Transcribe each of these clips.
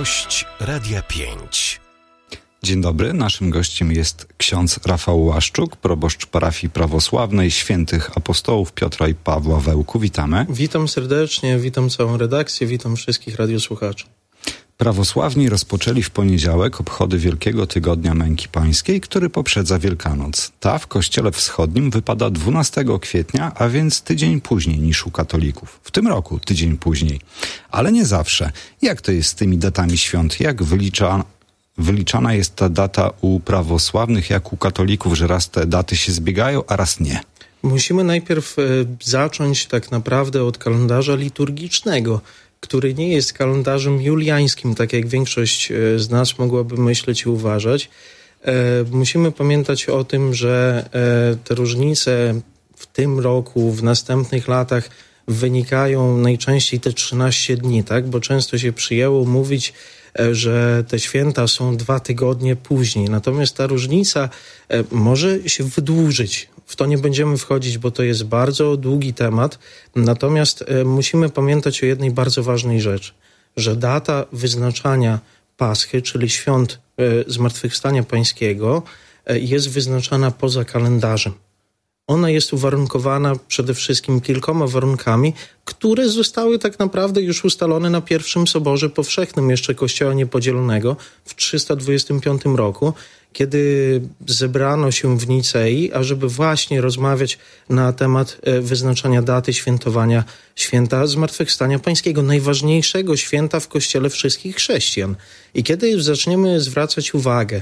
Gość Radia 5. Dzień dobry, naszym gościem jest ksiądz Rafał Łaszczuk, proboszcz parafii prawosławnej Świętych Apostołów Piotra i Pawła w Ełku. Witamy. Witam serdecznie, witam całą redakcję, witam wszystkich radiosłuchaczy. Prawosławni rozpoczęli w poniedziałek obchody Wielkiego Tygodnia Męki Pańskiej, który poprzedza Wielkanoc. Ta w Kościele Wschodnim wypada 12 kwietnia, a więc tydzień później niż u katolików. W tym roku tydzień później. Ale nie zawsze. Jak to jest z tymi datami świąt? Jak wyliczana jest ta data u prawosławnych, jak u katolików, że raz te daty się zbiegają, a raz nie? Musimy najpierw zacząć tak naprawdę od kalendarza liturgicznego, który nie jest kalendarzem juliańskim, tak jak większość z nas mogłaby myśleć i uważać. Musimy pamiętać o tym, że te różnice w tym roku, w następnych latach wynikają najczęściej te 13 dni, tak? Bo często się przyjęło mówić, że te święta są 2 tygodnie później. Natomiast ta różnica może się wydłużyć. W to nie będziemy wchodzić, bo to jest bardzo długi temat. Natomiast musimy pamiętać o jednej bardzo ważnej rzeczy, że data wyznaczania Paschy, czyli świąt Zmartwychwstania Pańskiego, jest wyznaczana poza kalendarzem. Ona jest uwarunkowana przede wszystkim kilkoma warunkami, które zostały tak naprawdę już ustalone na pierwszym Soborze Powszechnym jeszcze Kościoła Niepodzielonego w 325 roku, kiedy zebrano się w Nicei, ażeby właśnie rozmawiać na temat wyznaczania daty świętowania święta Zmartwychwstania Pańskiego, najważniejszego święta w Kościele wszystkich chrześcijan. I kiedy zaczniemy zwracać uwagę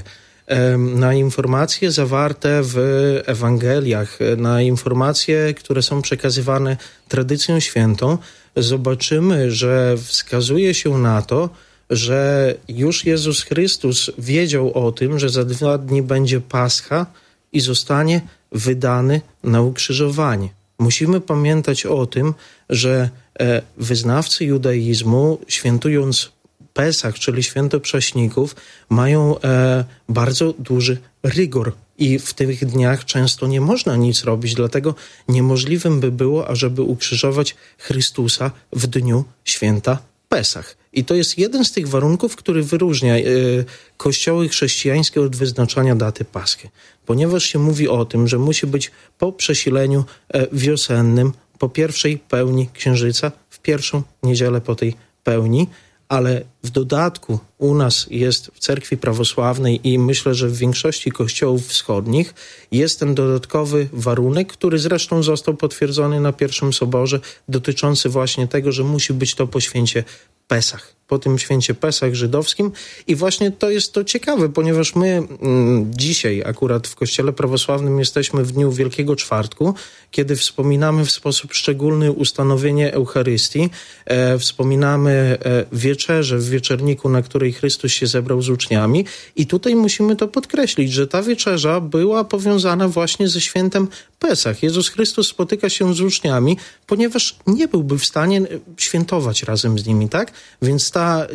na informacje zawarte w Ewangeliach, na informacje, które są przekazywane tradycją świętą, zobaczymy, że wskazuje się na to, że już Jezus Chrystus wiedział o tym, że za 2 dni będzie Pascha i zostanie wydany na ukrzyżowanie. Musimy pamiętać o tym, że wyznawcy judaizmu, świętując Pesach, czyli Święto Prześników, mają bardzo duży rygor i w tych dniach często nie można nic robić, dlatego niemożliwym by było, ażeby ukrzyżować Chrystusa w dniu Święta Pesach. I to jest jeden z tych warunków, który wyróżnia kościoły chrześcijańskie od wyznaczania daty Paschy, ponieważ się mówi o tym, że musi być po przesileniu wiosennym, po pierwszej pełni księżyca, w pierwszą niedzielę po tej pełni, ale w dodatku u nas jest w cerkwi prawosławnej i myślę, że w większości kościołów wschodnich jest ten dodatkowy warunek, który zresztą został potwierdzony na pierwszym Soborze, dotyczący właśnie tego, że musi być to po święcie Pesach, po tym święcie Pesach żydowskim. I właśnie to jest to ciekawe, ponieważ my dzisiaj akurat w Kościele Prawosławnym jesteśmy w dniu Wielkiego Czwartku, kiedy wspominamy w sposób szczególny ustanowienie Eucharystii, wspominamy wieczerzę w wieczerniku, na której Chrystus się zebrał z uczniami i tutaj musimy to podkreślić, że ta wieczerza była powiązana właśnie ze świętem Pesach. Jezus Chrystus spotyka się z uczniami, ponieważ nie byłby w stanie świętować razem z nimi, tak? Więc ta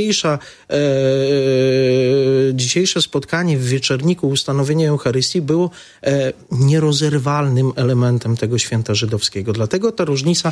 dzisiejsze spotkanie w wieczerniku, ustanowienie Eucharystii było nierozerwalnym elementem tego święta żydowskiego. Dlatego ta różnica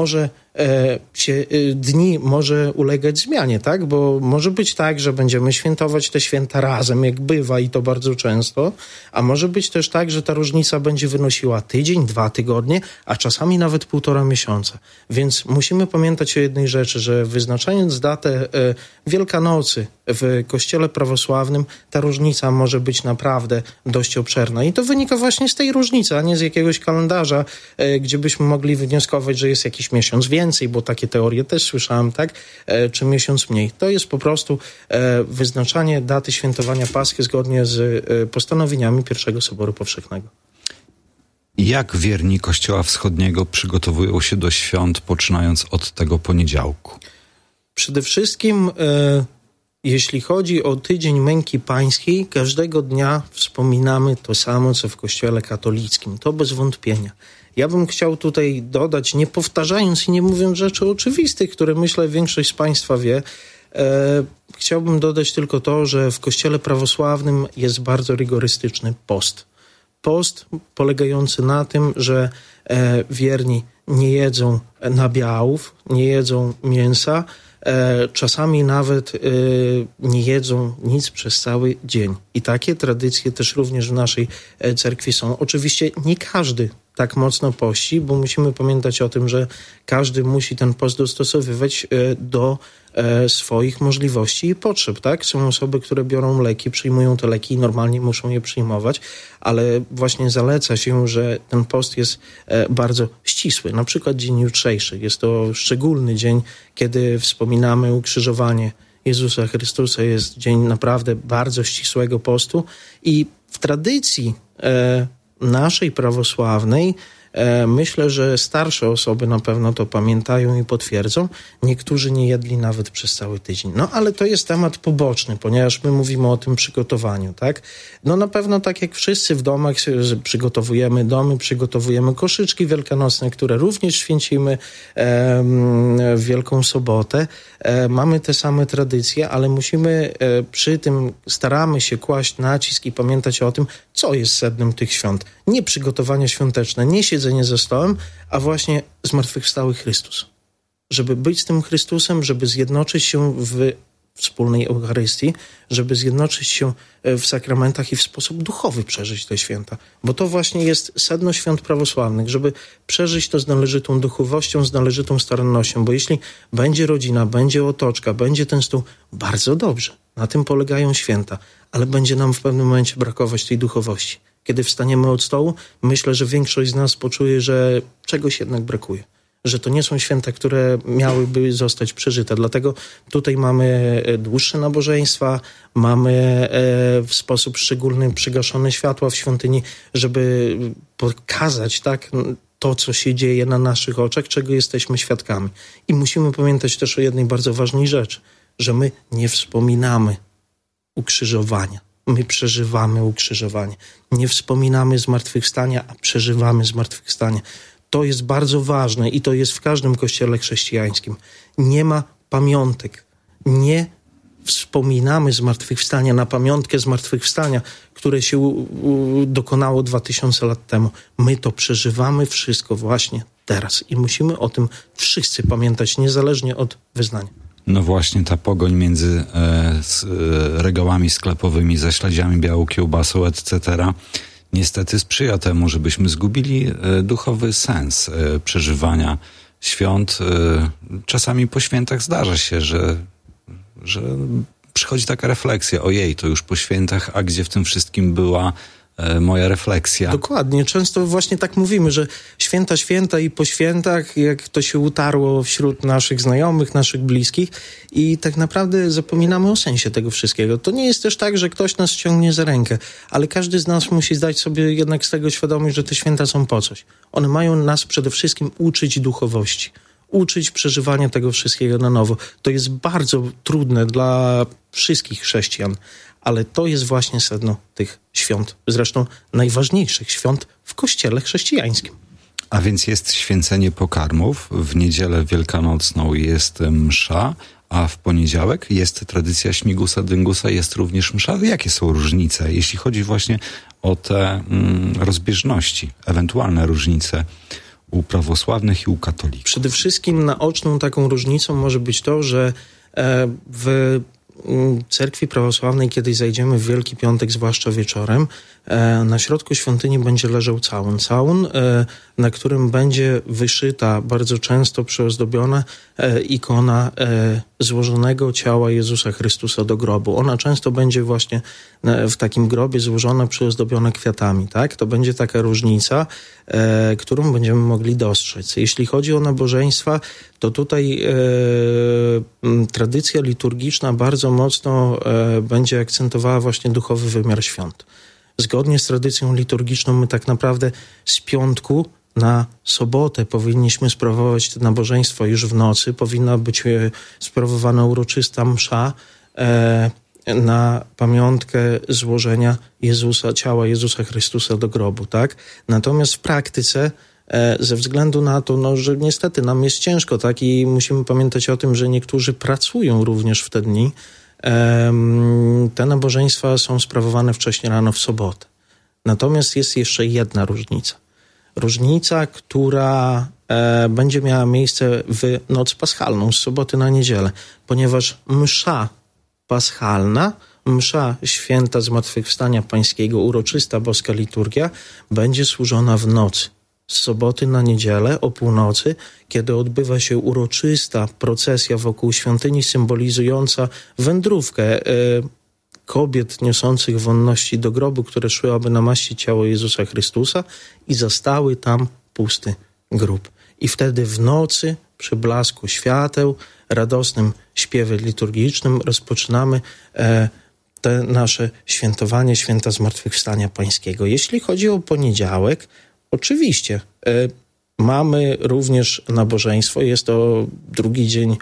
dni może ulegać zmianie, tak? Bo może być tak, że będziemy świętować te święta razem, jak bywa i to bardzo często, a może być też tak, że ta różnica będzie wynosiła tydzień, 2 tygodnie, a czasami nawet 1,5 miesiąca. Więc musimy pamiętać o jednej rzeczy, że wyznaczając datę Wielkanocy w Kościele Prawosławnym, ta różnica może być naprawdę dość obszerna. I to wynika właśnie z tej różnicy, a nie z jakiegoś kalendarza, gdzie byśmy mogli wnioskować, że jest jakiś miesiąc więcej, bo takie teorie też słyszałem, tak? Czy miesiąc mniej. To jest po prostu wyznaczanie daty świętowania Paschy zgodnie z postanowieniami pierwszego Soboru Powszechnego. Jak wierni Kościoła Wschodniego przygotowują się do świąt, poczynając od tego poniedziałku? Przede wszystkim, jeśli chodzi o tydzień Męki Pańskiej, każdego dnia wspominamy to samo, co w Kościele katolickim. To bez wątpienia. Ja bym chciał tutaj dodać, nie powtarzając i nie mówiąc rzeczy oczywistych, które myślę większość z Państwa wie, chciałbym dodać tylko to, że w Kościele prawosławnym jest bardzo rygorystyczny post. Post polegający na tym, że wierni nie jedzą nabiałów, nie jedzą mięsa, czasami nawet nie jedzą nic przez cały dzień. I takie tradycje też również w naszej cerkwi są. Oczywiście nie każdy tak mocno pości, bo musimy pamiętać o tym, że każdy musi ten post dostosowywać do swoich możliwości i potrzeb, tak? Są osoby, które biorą leki, przyjmują te leki i normalnie muszą je przyjmować, ale właśnie zaleca się, że ten post jest bardzo ścisły. Na przykład dzień jutrzejszy. Jest to szczególny dzień, kiedy wspominamy ukrzyżowanie Jezusa Chrystusa. Jest dzień naprawdę bardzo ścisłego postu i w tradycji naszej prawosławnej myślę, że starsze osoby na pewno to pamiętają i potwierdzą. Niektórzy nie jedli nawet przez cały tydzień. No ale to jest temat poboczny, ponieważ my mówimy o tym przygotowaniu, tak? No na pewno tak jak wszyscy w domach przygotowujemy domy, przygotowujemy koszyczki wielkanocne, które również święcimy w Wielką Sobotę. Mamy te same tradycje, ale musimy przy tym staramy się kłaść nacisk i pamiętać o tym, co jest sednem tych świąt. Nie przygotowania świąteczne, nie siedzenie za stołem, a właśnie zmartwychwstały Chrystus. Żeby być z tym Chrystusem, żeby zjednoczyć się w wspólnej Eucharystii, żeby zjednoczyć się w sakramentach i w sposób duchowy przeżyć te święta. Bo to właśnie jest sedno świąt prawosławnych, żeby przeżyć to z należytą duchowością, z należytą starannością, bo jeśli będzie rodzina, będzie otoczka, będzie ten stół, bardzo dobrze. Na tym polegają święta, ale będzie nam w pewnym momencie brakować tej duchowości. Kiedy wstaniemy od stołu, myślę, że większość z nas poczuje, że czegoś jednak brakuje. Że to nie są święta, które miałyby zostać przeżyte. Dlatego tutaj mamy dłuższe nabożeństwa, mamy w sposób szczególny przygaszone światła w świątyni, żeby pokazać tak to, co się dzieje na naszych oczach, czego jesteśmy świadkami. I musimy pamiętać też o jednej bardzo ważnej rzeczy, że my nie wspominamy ukrzyżowania. My przeżywamy ukrzyżowanie. Nie wspominamy zmartwychwstania, a przeżywamy zmartwychwstanie. To jest bardzo ważne i to jest w każdym kościele chrześcijańskim. Nie ma pamiątek. Nie wspominamy zmartwychwstania na pamiątkę zmartwychwstania, które się dokonało 2000 lat temu. My to przeżywamy wszystko właśnie teraz i musimy o tym wszyscy pamiętać, niezależnie od wyznania. No właśnie, ta pogoń między regałami sklepowymi ze śledziami, białą kiełbasą, etc. niestety sprzyja temu, żebyśmy zgubili duchowy sens przeżywania świąt. Czasami po świętach zdarza się, że przychodzi taka refleksja, ojej, to już po świętach, a gdzie w tym wszystkim była moja refleksja. Dokładnie. Często właśnie tak mówimy, że święta i po świętach, jak to się utarło wśród naszych znajomych, naszych bliskich i tak naprawdę zapominamy o sensie tego wszystkiego. To nie jest też tak, że ktoś nas ciągnie za rękę, ale każdy z nas musi zdać sobie jednak z tego świadomość, że te święta są po coś. One mają nas przede wszystkim uczyć duchowości. Uczyć przeżywania tego wszystkiego na nowo. To jest bardzo trudne dla wszystkich chrześcijan, ale to jest właśnie sedno tych świąt. Zresztą najważniejszych świąt w kościele chrześcijańskim. A więc jest święcenie pokarmów, w niedzielę wielkanocną jest msza, a w poniedziałek jest tradycja śmigusa, dyngusa, jest również msza. Jakie są różnice, jeśli chodzi właśnie o te rozbieżności, ewentualne różnice u prawosławnych i u katolików? Przede wszystkim naoczną taką różnicą może być to, że w cerkwi prawosławnej, kiedy zajdziemy w Wielki Piątek, zwłaszcza wieczorem, na środku świątyni będzie leżał całun. Całun, na którym będzie wyszyta, bardzo często przyozdobiona ikona złożonego ciała Jezusa Chrystusa do grobu. Ona często będzie właśnie w takim grobie złożona, przyozdobiona kwiatami, tak? To będzie taka różnica, którą będziemy mogli dostrzec. Jeśli chodzi o nabożeństwa, to tutaj tradycja liturgiczna bardzo mocno będzie akcentowała właśnie duchowy wymiar świąt. Zgodnie z tradycją liturgiczną my tak naprawdę z piątku na sobotę powinniśmy sprawować to nabożeństwo już w nocy. Powinna być sprawowana uroczysta msza na pamiątkę złożenia ciała Jezusa Chrystusa do grobu, tak? Natomiast w praktyce ze względu na to, że niestety nam jest ciężko, tak? I musimy pamiętać o tym, że niektórzy pracują również w te dni. Te nabożeństwa są sprawowane wcześniej rano w sobotę. Natomiast jest jeszcze jedna różnica. Różnica, która będzie miała miejsce w noc paschalną, z soboty na niedzielę, ponieważ msza paschalna, msza święta Zmartwychwstania Pańskiego, uroczysta boska liturgia, będzie służona w nocy. Z soboty na niedzielę o północy, kiedy odbywa się uroczysta procesja wokół świątyni symbolizująca wędrówkę kobiet niosących wonności do grobu, które szły, aby namaścić ciało Jezusa Chrystusa i zastały tam pusty grób. I wtedy w nocy, przy blasku świateł, radosnym śpiewie liturgicznym rozpoczynamy te nasze świętowanie święta Zmartwychwstania Pańskiego. Jeśli chodzi o poniedziałek, oczywiście mamy również nabożeństwo. Jest to drugi dzień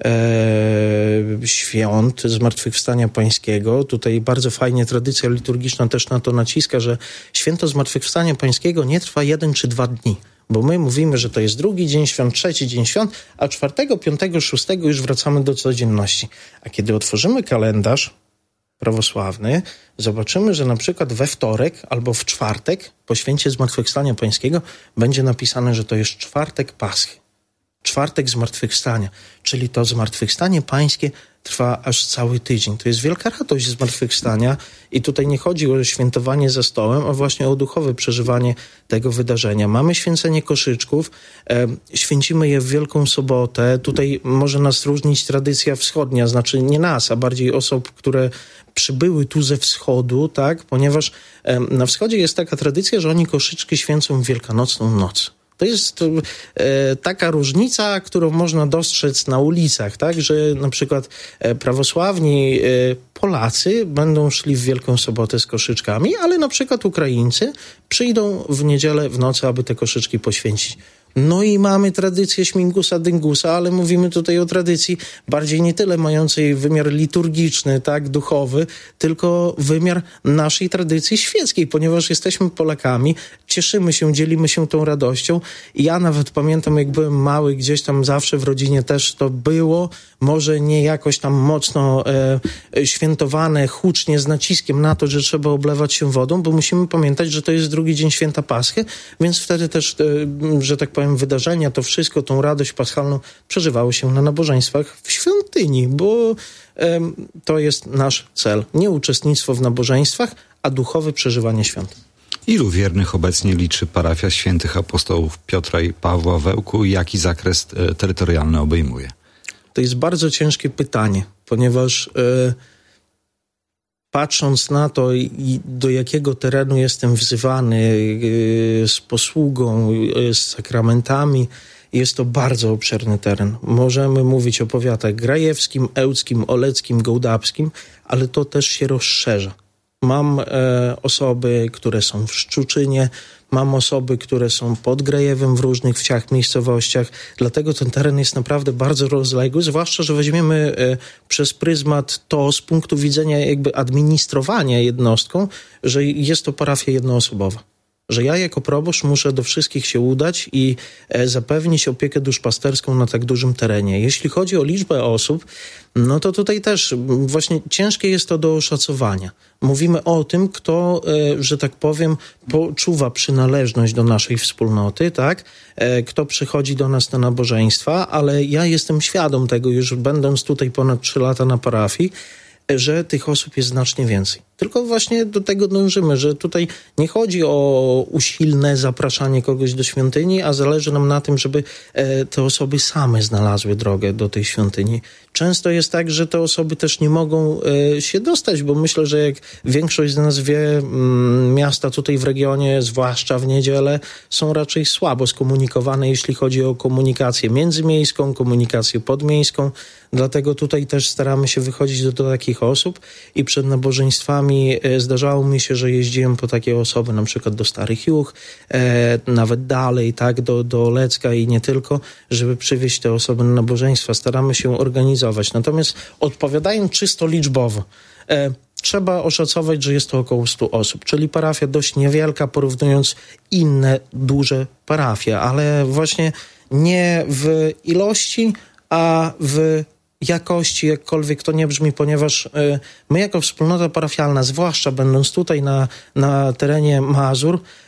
świąt Zmartwychwstania Pańskiego. Tutaj bardzo fajnie tradycja liturgiczna też na to naciska, że święto Zmartwychwstania Pańskiego nie trwa 1 czy 2 dni. Bo my mówimy, że to jest drugi dzień świąt, trzeci dzień świąt, a 4., 5., 6 już wracamy do codzienności. A kiedy otworzymy kalendarz prawosławny, zobaczymy, że na przykład we wtorek albo w czwartek po święcie Zmartwychwstania Pańskiego będzie napisane, że to jest czwartek Paschy. Czwartek Zmartwychwstania, czyli to Zmartwychwstanie Pańskie trwa aż cały tydzień. To jest wielka radość Zmartwychwstania i tutaj nie chodzi o świętowanie za stołem, a właśnie o duchowe przeżywanie tego wydarzenia. Mamy święcenie koszyczków, święcimy je w Wielką Sobotę. Tutaj może nas różnić tradycja wschodnia, znaczy nie nas, a bardziej osób, które przybyły tu ze wschodu, tak? Ponieważ na wschodzie jest taka tradycja, że oni koszyczki święcą w Wielkanocną noc. To jest taka różnica, którą można dostrzec na ulicach, tak, że na przykład prawosławni Polacy będą szli w Wielką Sobotę z koszyczkami, ale na przykład Ukraińcy przyjdą w niedzielę w nocy, aby te koszyczki poświęcić. No i mamy tradycję śmigusa dyngusa, ale mówimy tutaj o tradycji bardziej nie tyle mającej wymiar liturgiczny, tak, duchowy, tylko wymiar naszej tradycji świeckiej, ponieważ jesteśmy Polakami, cieszymy się, dzielimy się tą radością. I ja nawet pamiętam, jak byłem mały, gdzieś tam zawsze w rodzinie też to było, może nie jakoś tam mocno świętowane, hucznie, z naciskiem na to, że trzeba oblewać się wodą, bo musimy pamiętać, że to jest drugi dzień święta Paschy, więc wtedy też, że tak powiem, wydarzenia, to wszystko, tą radość paschalną przeżywało się na nabożeństwach w świątyni, bo to jest nasz cel. Nie uczestnictwo w nabożeństwach, a duchowe przeżywanie świąt. Ilu wiernych obecnie liczy parafia świętych apostołów Piotra i Pawła w Ełku? Jaki zakres terytorialny obejmuje? To jest bardzo ciężkie pytanie, ponieważ patrząc na to, do jakiego terenu jestem wzywany z posługą, z sakramentami, jest to bardzo obszerny teren. Możemy mówić o powiatach grajewskim, ełckim, oleckim, gołdapskim, ale to też się rozszerza. Mam osoby, które są w Szczuczynie, mam osoby, które są pod Grajewem w różnych wsiach, miejscowościach, dlatego ten teren jest naprawdę bardzo rozległy, zwłaszcza, że weźmiemy przez pryzmat to z punktu widzenia jakby administrowania jednostką, że jest to parafia jednoosobowa. Że ja jako proboszcz muszę do wszystkich się udać i zapewnić opiekę duszpasterską na tak dużym terenie. Jeśli chodzi o liczbę osób, no to tutaj też właśnie ciężkie jest to do oszacowania. Mówimy o tym, kto, że tak powiem, poczuwa przynależność do naszej wspólnoty, tak? Kto przychodzi do nas na nabożeństwa, ale ja jestem świadom tego, już będąc tutaj ponad 3 lata na parafii, że tych osób jest znacznie więcej. Tylko właśnie do tego dążymy, że tutaj nie chodzi o usilne zapraszanie kogoś do świątyni, a zależy nam na tym, żeby te osoby same znalazły drogę do tej świątyni. Często jest tak, że te osoby też nie mogą się dostać, bo myślę, że jak większość z nas wie, miasta tutaj w regionie, zwłaszcza w niedzielę, są raczej słabo skomunikowane, jeśli chodzi o komunikację międzymiejską, komunikację podmiejską. Dlatego tutaj też staramy się wychodzić do takich osób i przed nabożeństwami zdarzało mi się, że jeździłem po takie osoby, na przykład do Starych Juch, nawet dalej, tak, do Olecka i nie tylko, żeby przywieźć te osoby na nabożeństwa. Staramy się organizować. Natomiast odpowiadając czysto liczbowo, trzeba oszacować, że jest to około 100 osób, czyli parafia dość niewielka, porównując inne duże parafie, ale właśnie nie w ilości, a w jakości, jakkolwiek to nie brzmi, ponieważ my jako wspólnota parafialna, zwłaszcza będąc tutaj na terenie Mazur,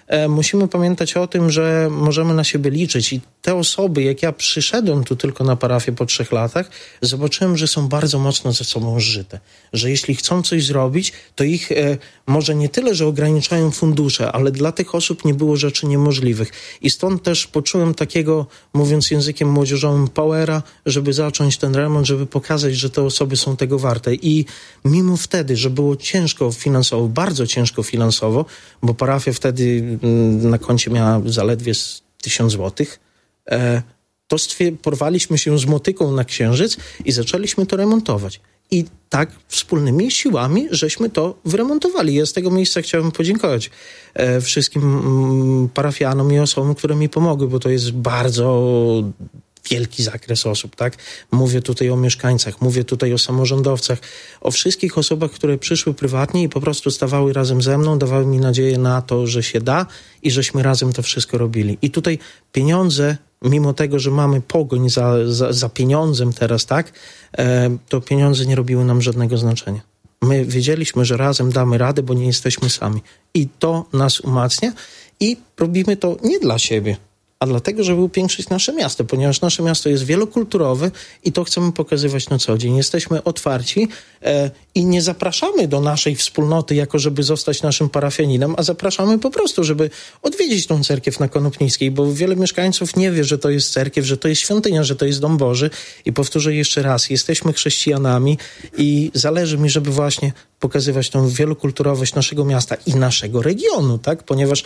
musimy pamiętać o tym, że możemy na siebie liczyć i te osoby, jak ja przyszedłem tu tylko na parafię po 3 latach, zobaczyłem, że są bardzo mocno ze sobą zżyte, że jeśli chcą coś zrobić, to ich może nie tyle, że ograniczają fundusze, ale dla tych osób nie było rzeczy niemożliwych i stąd też poczułem takiego, mówiąc językiem młodzieżowym, powera, żeby zacząć ten remont, żeby pokazać, że te osoby są tego warte i mimo wtedy, że było ciężko finansowo, bardzo ciężko finansowo, bo parafia wtedy na koncie miała zaledwie 1000 złotych, to porwaliśmy się z motyką na Księżyc i zaczęliśmy to remontować. I tak wspólnymi siłami żeśmy to wyremontowali. Ja z tego miejsca chciałbym podziękować wszystkim parafianom i osobom, które mi pomogły, bo to jest bardzo wielki zakres osób, tak? Mówię tutaj o mieszkańcach, mówię tutaj o samorządowcach, o wszystkich osobach, które przyszły prywatnie i po prostu stawały razem ze mną, dawały mi nadzieję na to, że się da i żeśmy razem to wszystko robili. I tutaj pieniądze, mimo tego, że mamy pogoń za pieniądzem teraz, tak? To pieniądze nie robiły nam żadnego znaczenia. My wiedzieliśmy, że razem damy radę, bo nie jesteśmy sami. I to nas umacnia i robimy to nie dla siebie, a dlatego, żeby upiększyć nasze miasto, ponieważ nasze miasto jest wielokulturowe i to chcemy pokazywać na co dzień. Jesteśmy otwarci i nie zapraszamy do naszej wspólnoty, jako żeby zostać naszym parafianinem, a zapraszamy po prostu, żeby odwiedzić tą cerkiew na Konopnickiej, bo wiele mieszkańców nie wie, że to jest cerkiew, że to jest świątynia, że to jest Dom Boży. I powtórzę jeszcze raz, jesteśmy chrześcijanami i zależy mi, żeby właśnie pokazywać tą wielokulturowość naszego miasta i naszego regionu, tak? Ponieważ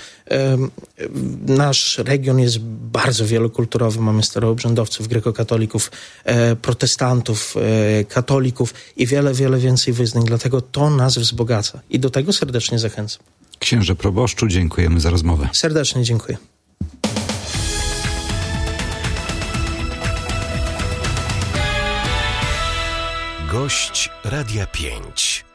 nasz region jest bardzo wielokulturowy. Mamy staroobrzędowców, grekokatolików, protestantów, katolików i wiele, wiele więcej wyznań. Dlatego to nas wzbogaca i do tego serdecznie zachęcam. Księże proboszczu, dziękujemy za rozmowę. Serdecznie dziękuję. Gość Radia 5.